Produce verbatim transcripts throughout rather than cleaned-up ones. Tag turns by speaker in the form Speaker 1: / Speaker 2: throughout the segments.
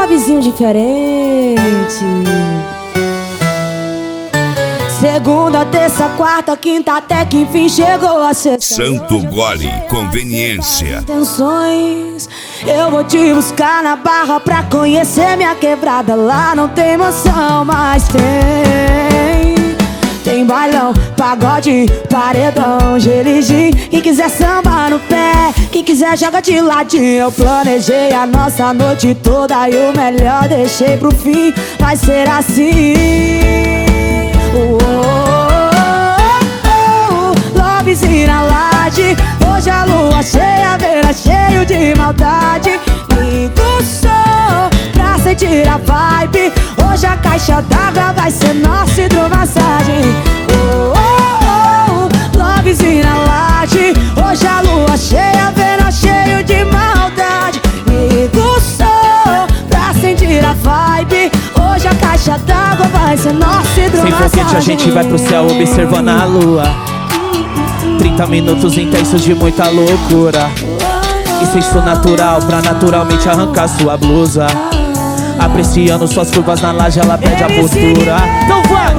Speaker 1: lovezinho diferente. Segunda, terça, quarta, quinta, até que enfim chegou a sexta.
Speaker 2: Santo Gole, conveniência.
Speaker 1: Intenções, eu vou te buscar na Barra pra conhecer minha quebrada. Lá não tem mansão, mas tem. Tem bailão, pagode, paredão, geligim. Quem quiser samba no pé, quem quiser joga de ladinho. Eu planejei a nossa noite toda e o melhor deixei pro fim. Vai ser assim. Oh, oh, oh, oh. Lovezinho na laje, hoje a lua cheia, beira cheio de maldade. Lindo som pra sentir a vibe. Hoje a caixa d'água vai ser nossa hidromassagem. Oh, oh, oh, lovezinho na laje, hoje a lua cheia, beira cheio de maldade. Lindo som pra sentir a vibe. Hoje a caixa d'água vai ser nossa hidromassagem.
Speaker 3: Sem foguete a gente vai pro céu observando a lua. Trinta minutos intensos de muita loucura. E senso natural pra naturalmente arrancar sua blusa. Apreciando suas curvas na laje, ela perde a postura. Então vai!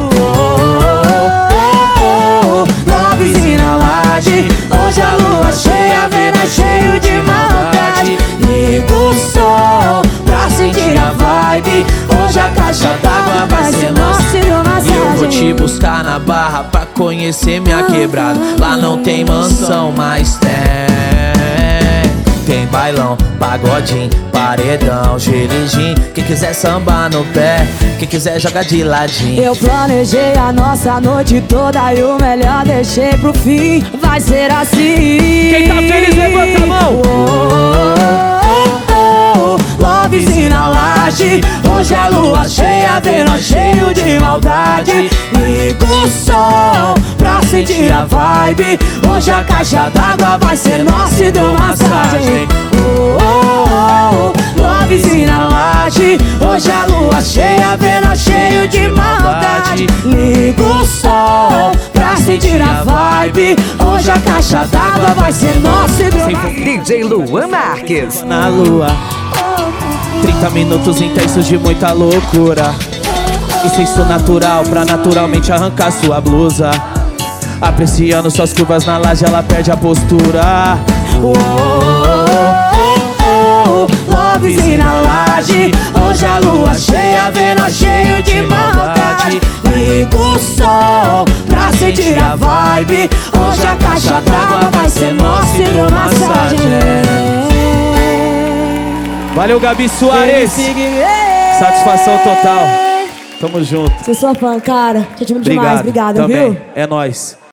Speaker 1: Lovezinho na laje, hoje a lua cheia, vendo cheio de maldade. Liga o sol pra sentir a vibe. Hoje a caixa d'água vai ser nossa hidromassagem.
Speaker 3: E eu vou te buscar na Barra pra conhecer minha quebrada. Lá não tem mansão, mas tem. Tem bailão, pagodinho, paredão, geligim. Quem quiser sambar no pé, quem quiser joga de ladinho.
Speaker 1: Eu planejei a nossa noite toda e o melhor deixei pro fim. Vai ser assim.
Speaker 3: Quem tá feliz levanta a mão.
Speaker 1: Oh, oh, oh, oh. Lovezinho na laje, hoje a lua cheia, vendo cheio de maldade. Liga o sol pra sentir a vibe. Hoje a caixa d'água vai ser nossa hidromassagem. Oh, oh, oh, lovezinho na laje, hoje a lua cheia, vendo cheio de maldade. Liga o sol pra sentir a vibe. Hoje a caixa d'água vai ser nossa hidromassagem.
Speaker 4: D J Luan Marques
Speaker 3: na lua. Trinta minutos intensos de muita loucura. E senso natural pra naturalmente arrancar sua blusa. Apreciando suas curvas na laje, ela perde a postura.
Speaker 1: Oh, oh, oh, oh. Lovezinho na laje, hoje a lua cheia, vendo cheio de maldade. Liga o sol pra sentir a vibe. Hoje a caixa d'água vai ser nossa hidromassagem.
Speaker 3: Valeu, Gabi Soares. Satisfação total. Tamo junto.
Speaker 1: Você é sua fã, cara. Te admiro demais.
Speaker 3: Obrigado.
Speaker 1: Obrigada,
Speaker 3: também.
Speaker 1: viu?
Speaker 3: É nóis.